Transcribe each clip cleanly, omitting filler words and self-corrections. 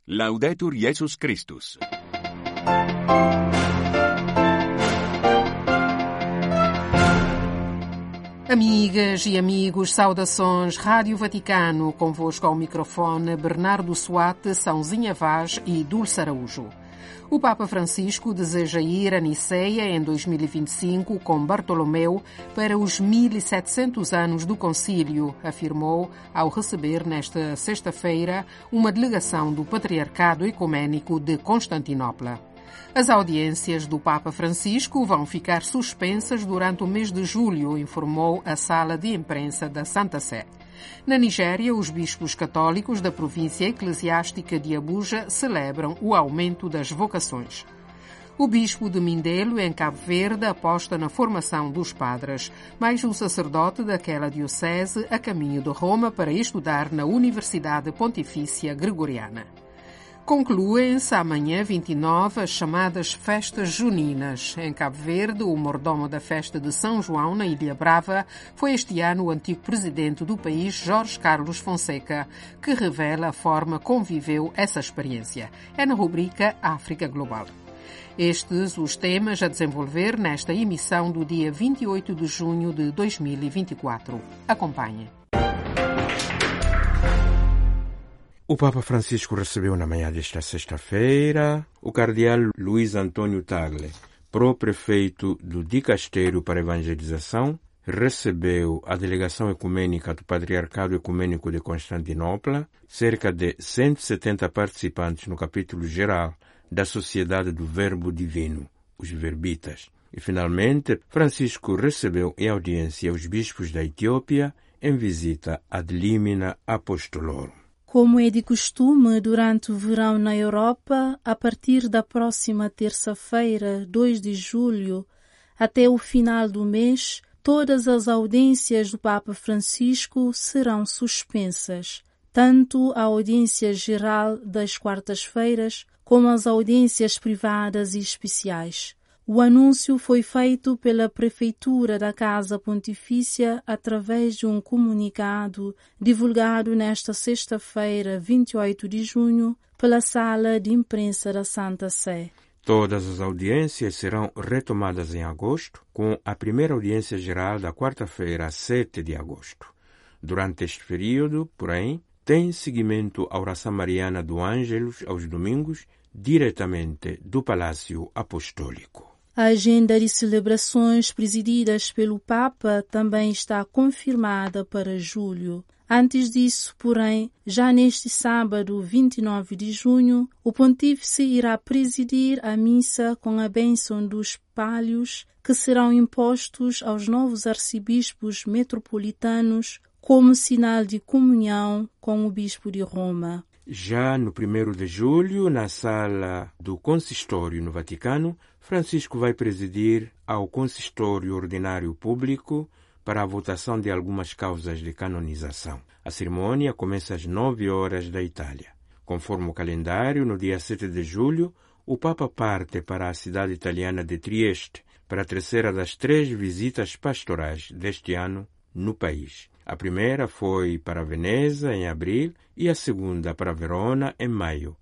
Laudetur Jesus Christus. Amigas e amigos, saudações, Rádio Vaticano, convosco ao microfone Bernardo Suate, Sãozinha Vaz e Dulce Araújo. O Papa Francisco deseja ir a Niceia em 2025 com Bartolomeu para os 1700 anos do Concílio, afirmou ao receber nesta sexta-feira uma delegação do Patriarcado Ecuménico de Constantinopla. As audiências do Papa Francisco vão ficar suspensas durante o mês de julho, informou a sala de imprensa da Santa Sé. Na Nigéria, os bispos católicos da província eclesiástica de Abuja celebram o aumento das vocações. O bispo de Mindelo, em Cabo Verde, aposta na formação dos padres, mais um sacerdote daquela diocese a caminho de Roma para estudar na Universidade Pontifícia Gregoriana. Concluem-se amanhã 29 as chamadas festas juninas. Em Cabo Verde, o mordomo da festa de São João, na Ilha Brava, foi este ano o antigo presidente do país, Jorge Carlos Fonseca, que revela a forma como viveu essa experiência. É na rubrica África Global. Estes os temas a desenvolver nesta emissão do dia 28 de junho de 2024. Acompanhe. O Papa Francisco recebeu na manhã desta sexta-feira o cardeal Luiz Antônio Tagle, pró-prefeito do Dicastério para Evangelização, recebeu a delegação ecumênica do Patriarcado Ecumênico de Constantinopla, cerca de 170 participantes no capítulo geral da Sociedade do Verbo Divino, os Verbitas. E, finalmente, Francisco recebeu em audiência os bispos da Etiópia em visita ad limina apostolorum. Como é de costume, durante o verão na Europa, a partir da próxima terça-feira, 2 de julho, até o final do mês, todas as audiências do Papa Francisco serão suspensas, tanto a audiência geral das quartas-feiras como as audiências privadas e especiais. O anúncio foi feito pela Prefeitura da Casa Pontifícia através de um comunicado divulgado nesta sexta-feira, 28 de junho, pela Sala de Imprensa da Santa Sé. Todas as audiências serão retomadas em agosto, com a primeira audiência geral da quarta-feira, 7 de agosto. Durante este período, porém, tem seguimento a oração mariana do Ângelus aos domingos, diretamente do Palácio Apostólico. A agenda de celebrações presididas pelo Papa também está confirmada para julho. Antes disso, porém, já neste sábado, 29 de junho, o Pontífice irá presidir a missa com a bênção dos palhos que serão impostos aos novos arcebispos metropolitanos como sinal de comunhão com o Bispo de Roma. Já no 1º de julho, na sala do Consistório no Vaticano, Francisco vai presidir ao Consistório Ordinário Público para a votação de algumas causas de canonização. A cerimônia começa às 9 horas da Itália. Conforme o calendário, no dia 7 de julho, o Papa parte para a cidade italiana de Trieste para a terceira das 3 visitas pastorais deste ano no país. A primeira foi para Veneza, em abril, e a segunda para Verona, em maio.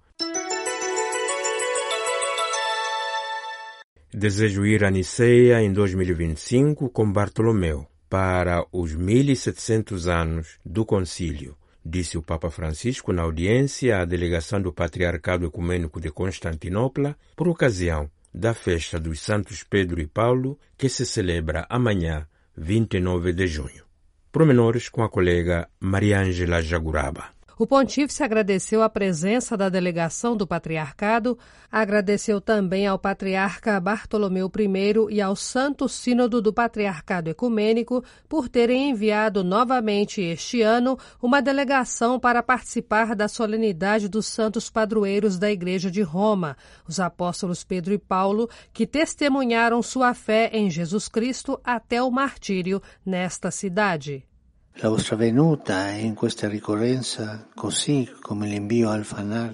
Desejo ir a Niceia em 2025 com Bartolomeu para os 1700 anos do Concílio, disse o Papa Francisco na audiência à delegação do Patriarcado Ecumênico de Constantinopla por ocasião da festa dos Santos Pedro e Paulo, que se celebra amanhã, 29 de junho. Pormenores com a colega Mariângela Jaguraba. O pontífice agradeceu a presença da delegação do patriarcado, agradeceu também ao patriarca Bartolomeu I e ao Santo Sínodo do Patriarcado Ecumênico por terem enviado novamente este ano uma delegação para participar da solenidade dos santos padroeiros da Igreja de Roma, os apóstolos Pedro e Paulo, que testemunharam sua fé em Jesus Cristo até o martírio nesta cidade. La vostra venuta in questa ricorrenza, così come l'invio al Fanar,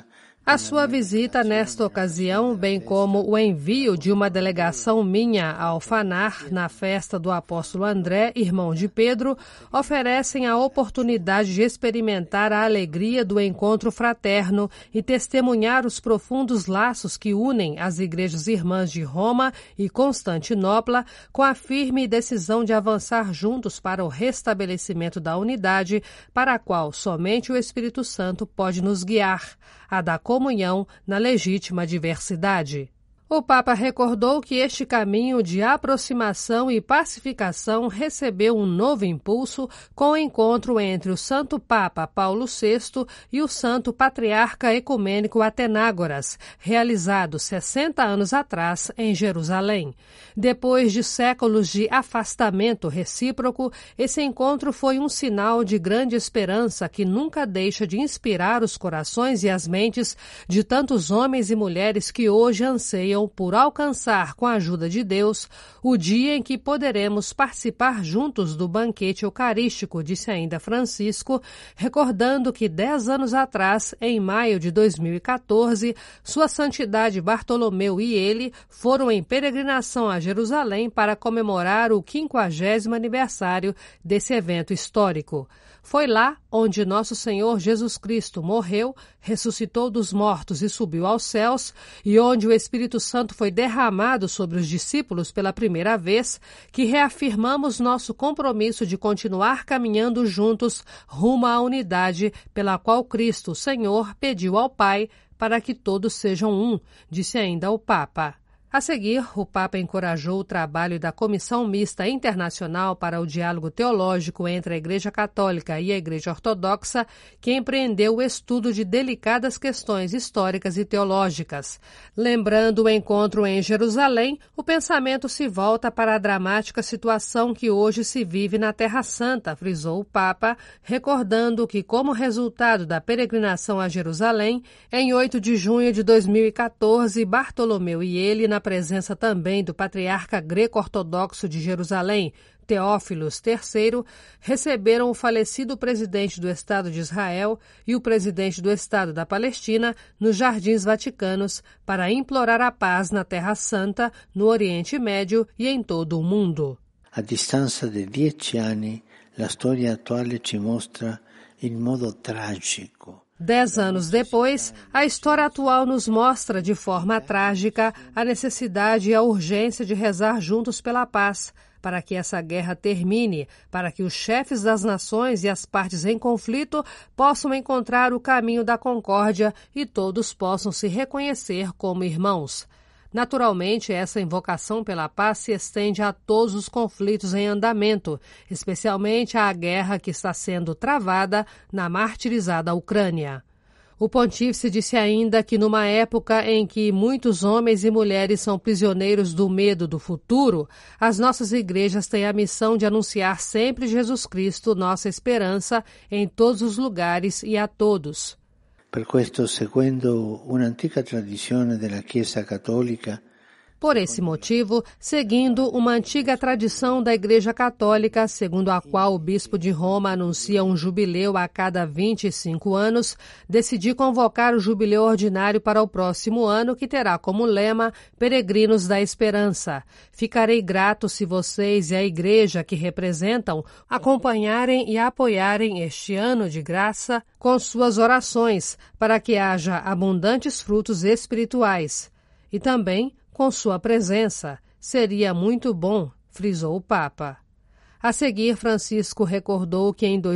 A sua visita nesta ocasião, bem como o envio de uma delegação minha ao Fanar na festa do apóstolo André, irmão de Pedro, oferecem a oportunidade de experimentar a alegria do encontro fraterno e testemunhar os profundos laços que unem as igrejas irmãs de Roma e Constantinopla com a firme decisão de avançar juntos para o restabelecimento da unidade, para a qual somente o Espírito Santo pode nos guiar, a da comunhão na legítima diversidade. O Papa recordou que este caminho de aproximação e pacificação recebeu um novo impulso com o encontro entre o Santo Papa Paulo VI e o Santo Patriarca Ecumênico Atenágoras, realizado 60 anos atrás em Jerusalém. Depois de séculos de afastamento recíproco, esse encontro foi um sinal de grande esperança que nunca deixa de inspirar os corações e as mentes de tantos homens e mulheres que hoje anseiam por alcançar, com a ajuda de Deus, o dia em que poderemos participar juntos do banquete eucarístico, disse ainda Francisco, recordando que 10 anos atrás, em maio de 2014, Sua Santidade Bartolomeu e ele foram em peregrinação a Jerusalém para comemorar o 50º aniversário desse evento histórico. Foi lá onde Nosso Senhor Jesus Cristo morreu, ressuscitou dos mortos e subiu aos céus, e onde o Espírito Santo foi derramado sobre os discípulos pela primeira vez, que reafirmamos nosso compromisso de continuar caminhando juntos rumo à unidade pela qual Cristo, o Senhor, pediu ao Pai para que todos sejam um, disse ainda o Papa. A seguir, o Papa encorajou o trabalho da Comissão Mista Internacional para o Diálogo Teológico entre a Igreja Católica e a Igreja Ortodoxa, que empreendeu o estudo de delicadas questões históricas e teológicas. Lembrando o encontro em Jerusalém, o pensamento se volta para a dramática situação que hoje se vive na Terra Santa, frisou o Papa, recordando que, como resultado da peregrinação a Jerusalém, em 8 de junho de 2014, Bartolomeu e ele, na presença também do patriarca greco-ortodoxo de Jerusalém, Teófilos III, receberam o falecido presidente do Estado de Israel e o presidente do Estado da Palestina nos Jardins Vaticanos para implorar a paz na Terra Santa, no Oriente Médio e em todo o mundo. A distanza de 10 anni, la storia attuale ci mostra in modo tragico 10 anos depois, a história atual nos mostra de forma trágica a necessidade e a urgência de rezar juntos pela paz, para que essa guerra termine, para que os chefes das nações e as partes em conflito possam encontrar o caminho da concórdia e todos possam se reconhecer como irmãos. Naturalmente, essa invocação pela paz se estende a todos os conflitos em andamento, especialmente à guerra que está sendo travada na martirizada Ucrânia. O pontífice disse ainda que numa época em que muitos homens e mulheres são prisioneiros do medo do futuro, as nossas igrejas têm a missão de anunciar sempre Jesus Cristo, nossa esperança, em todos os lugares e a todos. Per questo, seguendo un'antica tradizione della Chiesa Cattolica, Por esse motivo, seguindo uma antiga tradição da Igreja Católica, segundo a qual o Bispo de Roma anuncia um jubileu a cada 25 anos, decidi convocar o jubileu ordinário para o próximo ano, que terá como lema Peregrinos da Esperança. Ficarei grato se vocês e a Igreja que representam acompanharem e apoiarem este ano de graça com suas orações, para que haja abundantes frutos espirituais. E também com sua presença. Seria muito bom, frisou o Papa. A seguir, Francisco recordou que em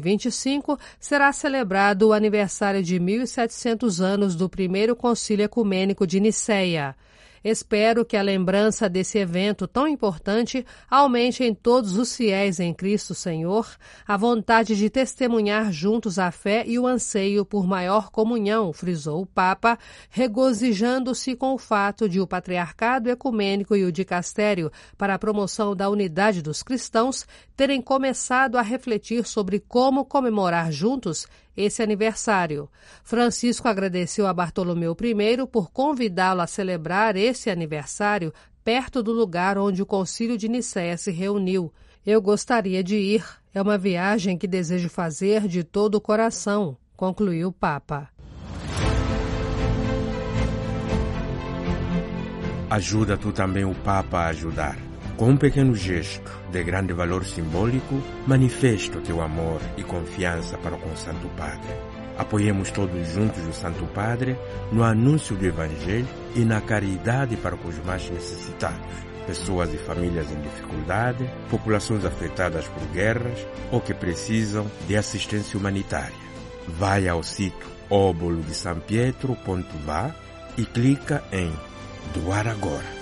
2025 será celebrado o aniversário de 1700 anos do primeiro Concílio Ecumênico de Nicéia. Espero que a lembrança desse evento tão importante aumente em todos os fiéis em Cristo Senhor a vontade de testemunhar juntos a fé e o anseio por maior comunhão, frisou o Papa, regozijando-se com o fato de o Patriarcado Ecumênico e o Dicastério para a promoção da unidade dos cristãos terem começado a refletir sobre como comemorar juntos esse aniversário. Francisco agradeceu a Bartolomeu I por convidá-lo a celebrar esse aniversário perto do lugar onde o Concílio de Nicéia se reuniu. Eu gostaria de ir. É uma viagem que desejo fazer de todo o coração, concluiu o Papa. Ajuda tu também o Papa a ajudar. Com um pequeno gesto de grande valor simbólico, manifesta o teu amor e confiança para com o Santo Padre. Apoiemos todos juntos o Santo Padre no anúncio do Evangelho e na caridade para com os mais necessitados, pessoas e famílias em dificuldade, populações afetadas por guerras ou que precisam de assistência humanitária. Vai ao sítio obolo-de-San-Pietro.va e clica em Doar Agora.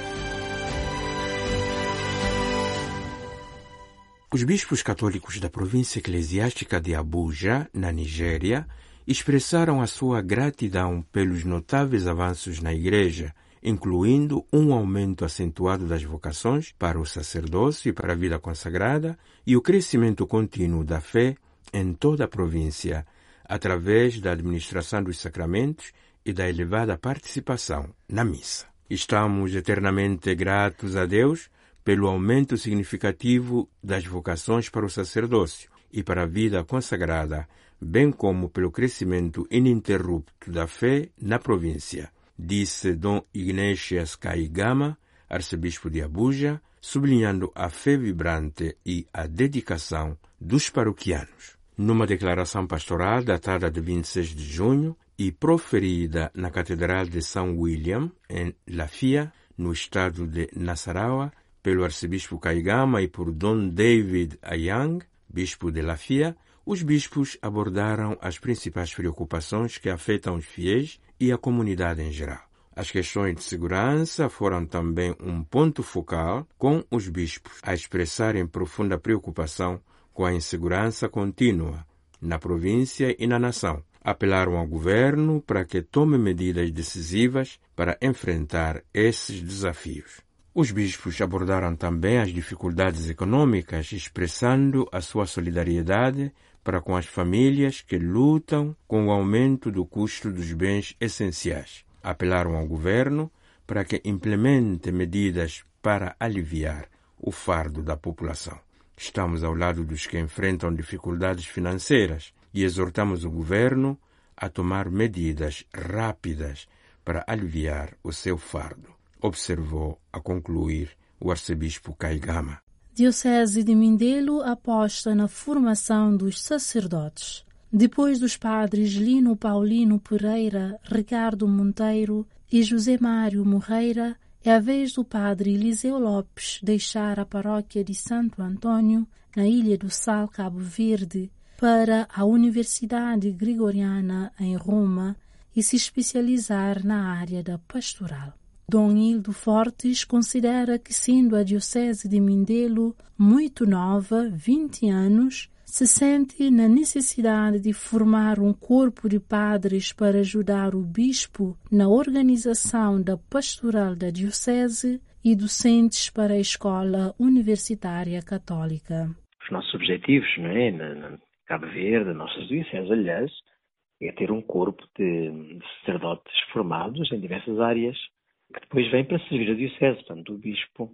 Os bispos católicos da província eclesiástica de Abuja, na Nigéria, expressaram a sua gratidão pelos notáveis avanços na Igreja, incluindo um aumento acentuado das vocações para o sacerdócio e para a vida consagrada e o crescimento contínuo da fé em toda a província, através da administração dos sacramentos e da elevada participação na missa. Estamos eternamente gratos a Deus pelo aumento significativo das vocações para o sacerdócio e para a vida consagrada, bem como pelo crescimento ininterrupto da fé na província, disse Dom Ignatius Kaigama, arcebispo de Abuja, sublinhando a fé vibrante e a dedicação dos paroquianos. Numa declaração pastoral datada de 26 de junho e proferida na Catedral de São William, em Lafia, no estado de Nasarawa, pelo arcebispo Kaigama e por Dom David Ayang, bispo de Lafia, os bispos abordaram as principais preocupações que afetam os fiéis e a comunidade em geral. As questões de segurança foram também um ponto focal, com os bispos a expressarem profunda preocupação com a insegurança contínua na província e na nação. Apelaram ao governo para que tome medidas decisivas para enfrentar esses desafios. Os bispos abordaram também as dificuldades econômicas, expressando a sua solidariedade para com as famílias que lutam com o aumento do custo dos bens essenciais. Apelaram ao governo para que implemente medidas para aliviar o fardo da população. Estamos ao lado dos que enfrentam dificuldades financeiras e exortamos o governo a tomar medidas rápidas para aliviar o seu fardo, observou a concluir o arcebispo Kaigama. Diocese de Mindelo aposta na formação dos sacerdotes. Depois dos padres Lino Paulino Pereira, Ricardo Monteiro e José Mário Moreira, é a vez do padre Eliseu Lopes deixar a paróquia de Santo Antônio, na Ilha do Sal, Cabo Verde, para a Universidade Gregoriana em Roma e se especializar na área da pastoral. Dom Hildo Fortes considera que, sendo a Diocese de Mindelo muito nova, 20 anos, se sente na necessidade de formar um corpo de padres para ajudar o bispo na organização da pastoral da Diocese e docentes para a Escola Universitária Católica. Os nossos objetivos, na Cabo Verde, nossas dioceses, aliás, é ter um corpo de sacerdotes formados em diversas áreas, que depois vem para servir a diocese. Portanto, o bispo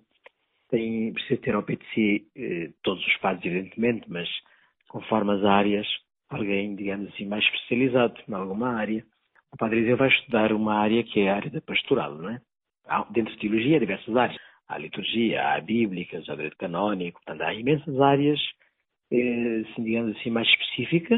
precisa ter ao pé de si todos os padres, evidentemente, mas conforme as áreas, alguém, digamos assim, mais especializado em alguma área. O padre Eliseu vai estudar uma área que é a área da pastoral, não é? Dentro de teologia há diversas áreas. Há a liturgia, há a bíblica, há o direito canónico, portanto, há imensas áreas, digamos assim, mais específicas.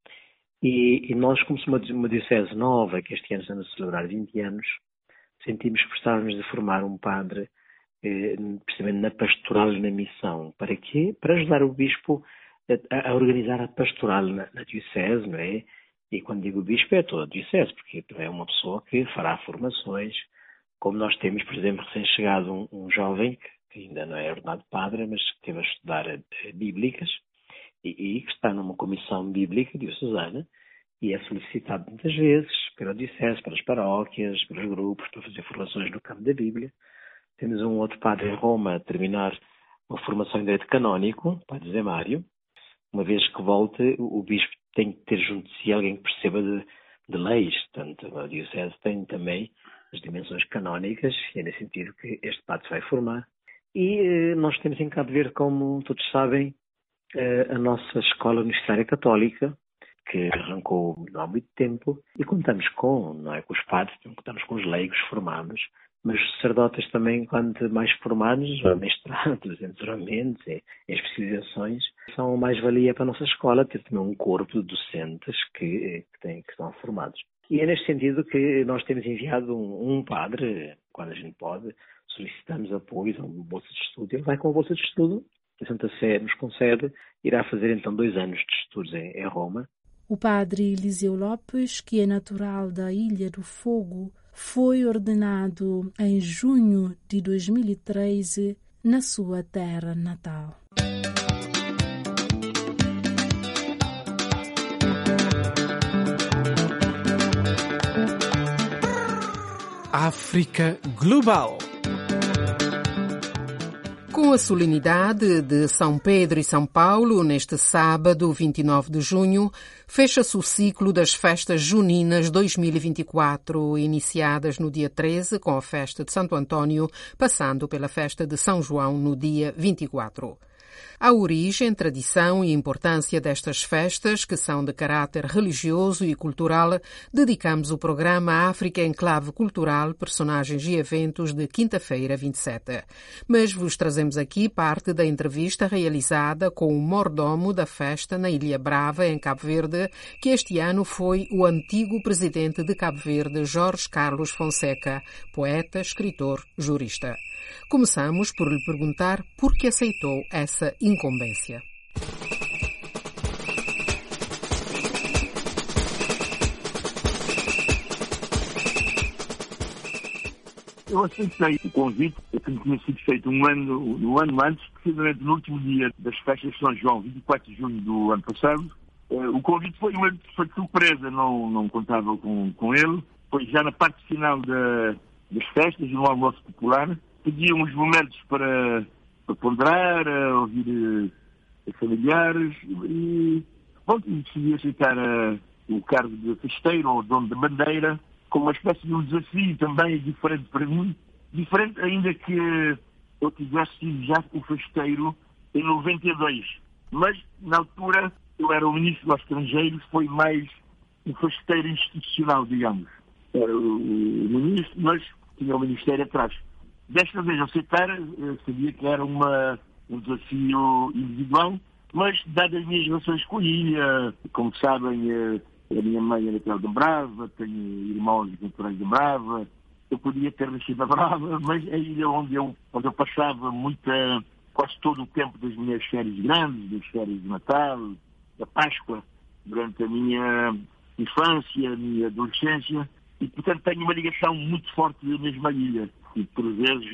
E nós, como somos uma diocese nova, que este ano estamos a celebrar 20 anos, sentimos que precisávamos de formar um padre, precisamente na pastoral e na missão. Para quê? Para ajudar o bispo a organizar a pastoral na diocese, não é? E quando digo bispo é toda a diocese, porque é uma pessoa que fará formações, como nós temos, por exemplo, recém-chegado um jovem que ainda não é ordenado padre, mas que esteve a estudar bíblicas e que está numa comissão bíblica diocesana e é solicitado muitas vezes pela diocese, pelas paróquias, pelos grupos, para fazer formações no campo da Bíblia. Temos um outro padre em Roma a terminar uma formação em direito canónico, o padre José Mário. Uma vez que volte, o bispo tem que ter junto de si alguém que perceba de leis. Portanto, a diocese tem também as dimensões canónicas, e é nesse sentido que este padre se vai formar. E nós temos em Cabo Verde, como todos sabem, a nossa Escola Universitária Católica, que arrancou não há muito tempo, e contamos com os padres, contamos com os leigos formados, mas os sacerdotes também, quanto mais formados, mestrados, em doutoramentos, em especializações, são mais-valia para a nossa escola ter também um corpo de docentes que estão formados. E é neste sentido que nós temos enviado um padre, quando a gente pode, solicitamos apoio a uma bolsa de estudo. Ele vai com a bolsa de estudo, a Santa Sé nos concede, irá fazer então 2 anos de estudos em Roma. O padre Eliseu Lopes, que é natural da Ilha do Fogo, foi ordenado em junho de 2013 na sua terra natal. África Global. Com a solenidade de São Pedro e São Paulo, neste sábado, 29 de junho, fecha-se o ciclo das festas juninas 2024, iniciadas no dia 13 com a festa de Santo Antônio, passando pela festa de São João no dia 24. A origem, tradição e importância destas festas, que são de caráter religioso e cultural, dedicamos o programa África em Clave Cultural, Personagens e Eventos de quinta-feira, 27. Mas vos trazemos aqui parte da entrevista realizada com o mordomo da festa na Ilha Brava, em Cabo Verde, que este ano foi o antigo presidente de Cabo Verde, Jorge Carlos Fonseca, poeta, escritor, jurista. Começamos por lhe perguntar por que aceitou essa incumbência. Eu aceitei o convite, que tinha sido feito um ano antes, precisamente no último dia das festas de São João, 24 de junho do ano passado. O convite foi de surpresa, não contava com ele. Foi já na parte final das festas, no almoço popular. Pedi uns momentos para ponderar, ouvir familiares e decidi aceitar o cargo de festeiro ou dono da bandeira como uma espécie de um desafio também diferente para mim, diferente ainda que eu tivesse sido já o festeiro em 92, mas na altura eu era o ministro dos estrangeiros, foi mais um festeiro institucional, digamos. Era o ministro, mas tinha o ministério atrás. Desta vez aceitar, sabia que era um desafio individual, mas dadas as minhas relações com a ilha, como sabem, a minha mãe é natural de Brava, tenho irmãos naturais de Brava, eu podia ter nascido a Brava, mas a ilha onde eu passava quase todo o tempo das minhas férias grandes, das férias de Natal, da Páscoa, durante a minha infância, a minha adolescência, e portanto tenho uma ligação muito forte da mesma ilha. E por vezes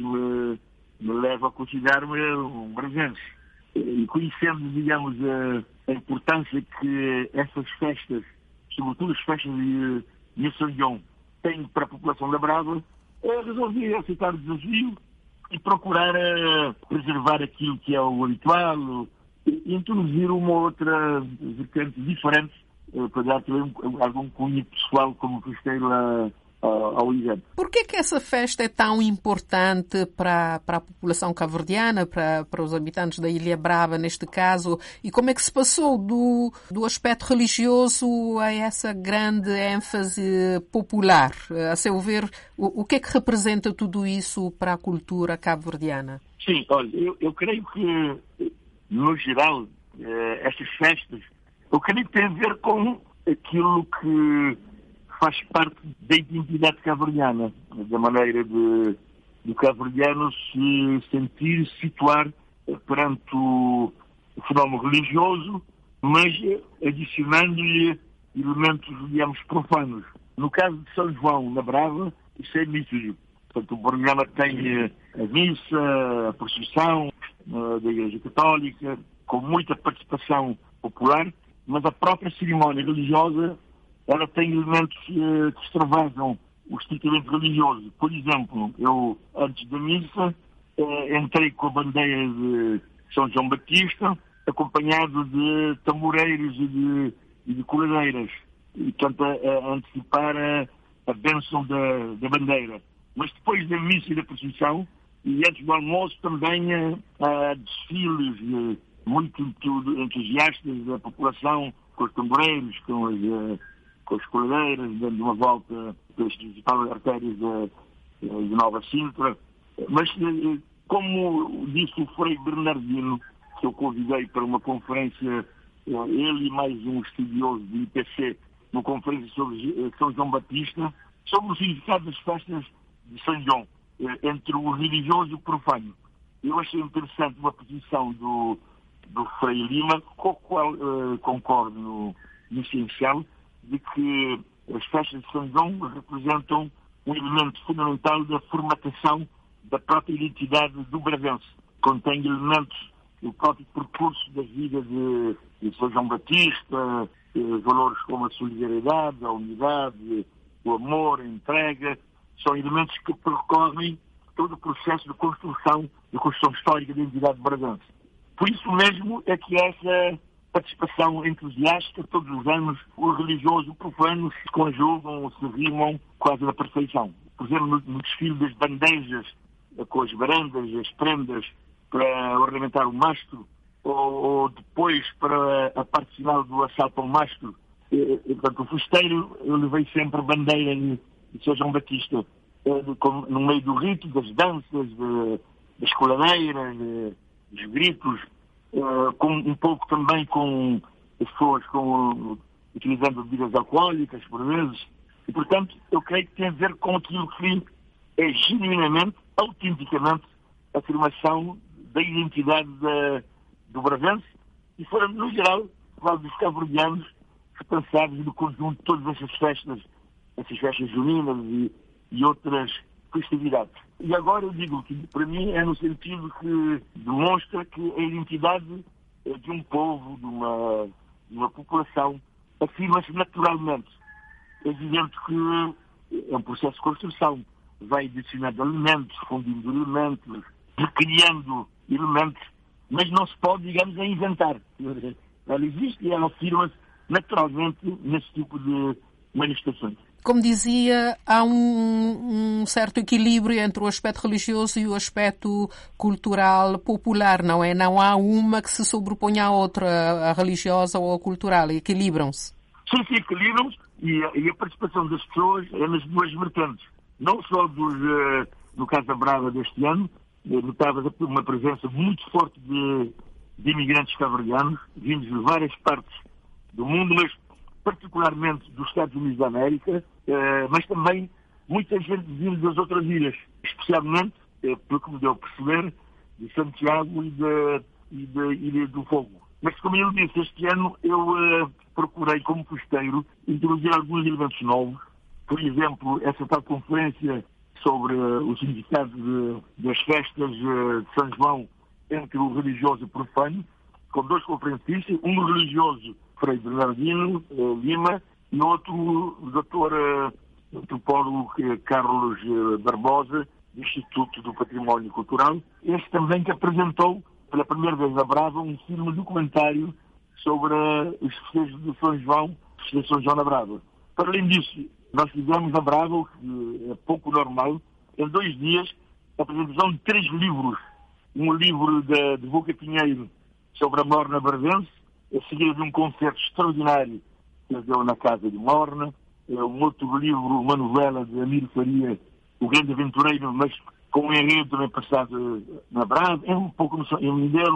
me leva a considerar-me um bravense. E conhecendo, digamos, a importância que essas festas, sobretudo as festas de São João, têm para a população da Brava, resolvi aceitar o desafio e procurar preservar aquilo que é o habitual e introduzir uma outra vertente diferente para dar também algum cunho pessoal como festeiro ao evento. Por que essa festa é tão importante para a população cabo-verdiana, para os habitantes da Ilha Brava, neste caso, e como é que se passou do aspecto religioso a essa grande ênfase popular? A seu ver, o que é que representa tudo isso para a cultura cabo-verdiana? Sim, olha, eu creio que, no geral, estas festas, eu creio que tem a ver com aquilo que faz parte da identidade cabo-verdiana, da maneira do cabo-verdiano se sentir, situar perante o fenómeno religioso, mas adicionando-lhe elementos, digamos, profanos. No caso de São João, na Brava, isso é nítido. Portanto, o programa tem a missa, a procissão da Igreja Católica, com muita participação popular, mas a própria cerimónia religiosa ela tem elementos que extravasam o estritamente religioso. Por exemplo, eu, antes da missa, entrei com a bandeira de São João Batista, acompanhado de tamboreiros e de coladeiras, e, portanto, a antecipar a bênção da bandeira. Mas depois da missa e da procissão, e antes do almoço, também há desfiles muito entusiastas da população, com os tamboreiros, com as coladeiras, dando uma volta pelas principais artérias de Nova Sintra. Mas, como disse o Frei Bernardino, que eu convidei para uma conferência, ele e mais um estudioso do IPC, uma conferência sobre São João Batista, sobre o significado das festas de São João, entre o religioso e o profano. Eu achei interessante uma posição do Frei Lima, com a qual concordo no essencial, de que as festas de São João representam um elemento fundamental da formatação da própria identidade do bravense. Contém elementos do próprio percurso da vida de São João Batista, valores como a solidariedade, a unidade, o amor, a entrega, são elementos que percorrem todo o processo de construção histórica da identidade bravense. Por isso mesmo é que essa participação entusiástica, todos os anos, o religioso e o profano se conjugam, se rimam quase na perfeição. Por exemplo, no desfile das bandejas, com as varandas, as prendas, para ornamentar o mastro, ou depois para a parte final do assalto ao mastro. Portanto, o festeiro, eu levei sempre a bandeira de São João Batista, no meio do rito, das danças, das coladeiras, dos gritos, um pouco também com as pessoas utilizando bebidas alcoólicas, por vezes. E, portanto, eu creio que tem a ver com aquilo que é genuinamente, autenticamente, a afirmação da identidade do bravense e foram, no geral, dos cabo-verdianos responsáveis do conjunto de todas essas festas juninas e outras festividades. E agora eu digo que, para mim, é no sentido que demonstra que a identidade de um povo, de uma população, afirma-se naturalmente. É evidente que é um processo de construção. Vai adicionando elementos, fundindo elementos, recriando elementos, mas não se pode, digamos, inventar. Ela existe e ela afirma-se naturalmente nesse tipo de manifestações. Como dizia, há um certo equilíbrio entre o aspecto religioso e o aspecto cultural popular, não é? Não há uma que se sobreponha à outra, a religiosa ou a cultural, equilibram-se. Sim, equilibram-se e a participação das pessoas é nas duas vertentes. Não só no Casa Brava deste ano, notava uma presença muito forte de imigrantes cabo-verdianos, vindos de várias partes do mundo, mas particularmente dos Estados Unidos da América, mas também muita gente vindo das outras ilhas, especialmente, pelo que me deu a perceber, de Santiago e da Ilha do Fogo. Mas, como eu disse, este ano eu procurei, como festeiro, introduzir alguns elementos novos. Por exemplo, essa tal conferência sobre o significado das festas de São João entre o religioso e o profano, com dois conferencistas, um religioso, Frei Bernardino Lima, e outro, o doutor antropólogo Carlos Barbosa, do Instituto do Património Cultural, este também que apresentou, pela primeira vez na Brava, um filme documentário sobre os festejos de São João, de São João na Brava. Para além disso, nós fizemos na Brava, o que é pouco normal, em 2 dias, a apresentação de 3 livros. Um livro de Boca Pinheiro sobre a Morna bravense, a seguir de um concerto extraordinário que ele deu na Casa de Morna, um outro livro, uma novela de Amílio Faria, O Grande Aventureiro, mas com um enredo também passado na Brava, é um pouco no Mindelo,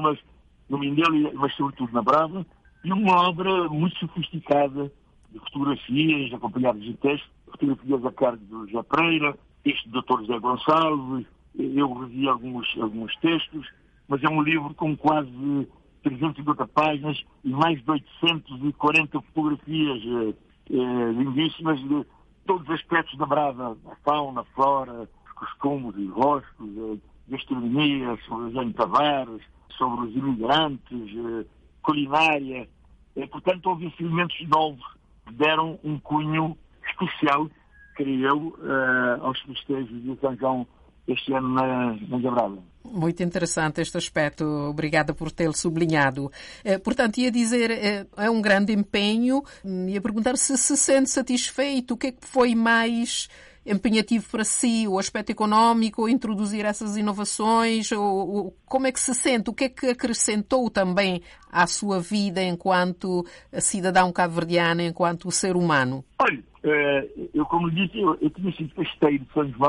mas sobretudo na Brava, e uma obra muito sofisticada de fotografias, acompanhadas de texto, fotografias a cargo do José Pereira, este do Dr. José Gonçalves, eu revi alguns textos, mas é um livro com quase 350 páginas e mais de 840 fotografias lindíssimas de todos os aspectos da Brava, a fauna, a flora, os costumes e rostos, gastronomia, sobre o Jânio Tavares, sobre os imigrantes, culinária. Portanto, houve elementos novos que deram um cunho especial, creio eu, aos festejos de São João este ano na Brava. Muito interessante este aspecto, obrigada por tê-lo sublinhado. Portanto, ia dizer, é um grande empenho, ia perguntar se sente satisfeito, o que é que foi mais empenhativo para si, o aspecto económico, introduzir essas inovações, ou como é que se sente, o que é que acrescentou também à sua vida enquanto cidadão cabo-verdiano, enquanto ser humano? Olha, eu como disse, eu tinha sido festeiro de São João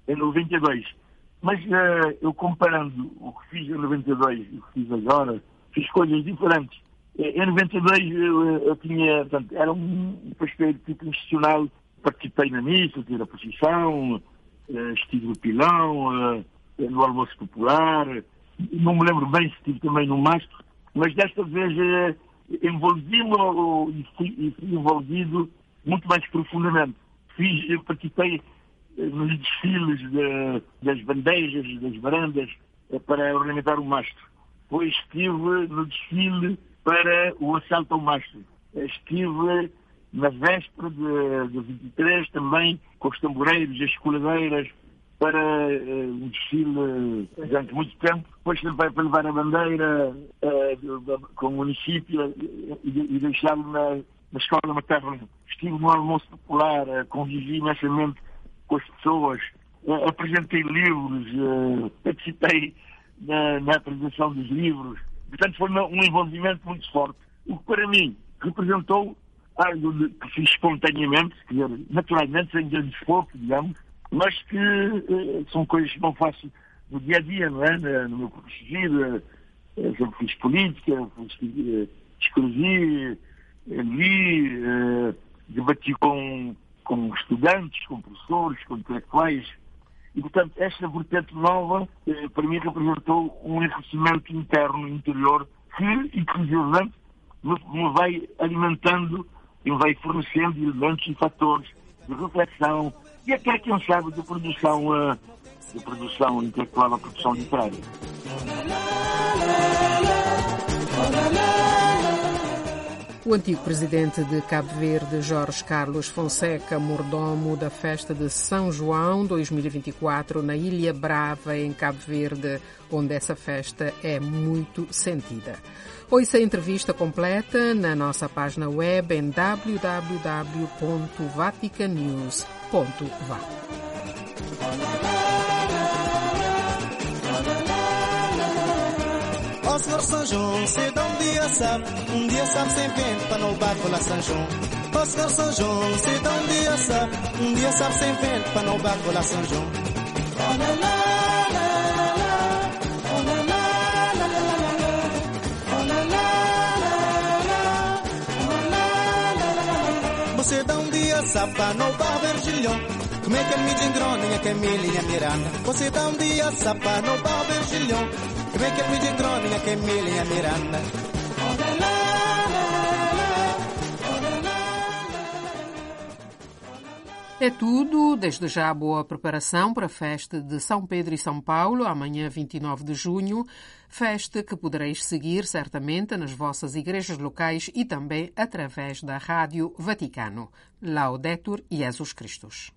em 92. Mas eu comparando o que fiz em 92 e o que fiz agora, fiz coisas diferentes. Em 92 eu tinha, portanto, era um pastor tipo institucional, participei na missa, tive a procissão, estive no pilão, no almoço popular, não me lembro bem se estive também no mastro, mas desta vez envolvi-me e fui envolvido muito mais profundamente. Participei nos desfiles das bandejas, das varandas, para ornamentar o mastro. Depois estive no desfile para o assalto ao mastro. Estive na véspera de 23 também com os tamboreiros, as coladeiras, para um desfile durante muito tempo. Depois para levar a bandeira com o município e deixá-lo na escola materna. Estive no almoço popular, convivi imensamente com as pessoas, apresentei livros, participei na apresentação dos livros. Portanto, foi um envolvimento muito forte. O que para mim representou algo que fiz espontaneamente, quer dizer, naturalmente, sem grande esforço, digamos, mas que são coisas que não faço no dia a dia, não é? No meu protegido, sempre fiz política, escrevi, li, debati com estudantes, com professores, com intelectuais. E, portanto, esta vertente nova, para mim, representou um enriquecimento interno, interior, que, inclusivamente, me vai alimentando e me vai fornecendo elementos e fatores de reflexão e até, quem sabe, de produção intelectual, a produção literária. O antigo presidente de Cabo Verde, Jorge Carlos Fonseca, mordomo da festa de São João 2024 na Ilha Brava, em Cabo Verde, onde essa festa é muito sentida. Ouça a entrevista completa na nossa página web em www.vaticanews.va. Ó Senhor São João, se dá um dia sabe sem vento para não barco lá São João. Ó Senhor São João, se dá um dia sabe sem vento para não barco lá São João. Você dá um dia sabe para não bar Virgilhão. Como é que me dengrona, que Emília Miranda. Você dá um dia sabe para não bar Virgilhão. Como é que me dengrona, que Emília Miranda. É tudo. Desde já, boa preparação para a festa de São Pedro e São Paulo, amanhã 29 de junho. Festa que podereis seguir certamente nas vossas igrejas locais e também através da Rádio Vaticano. Laudetur Jesus Christus.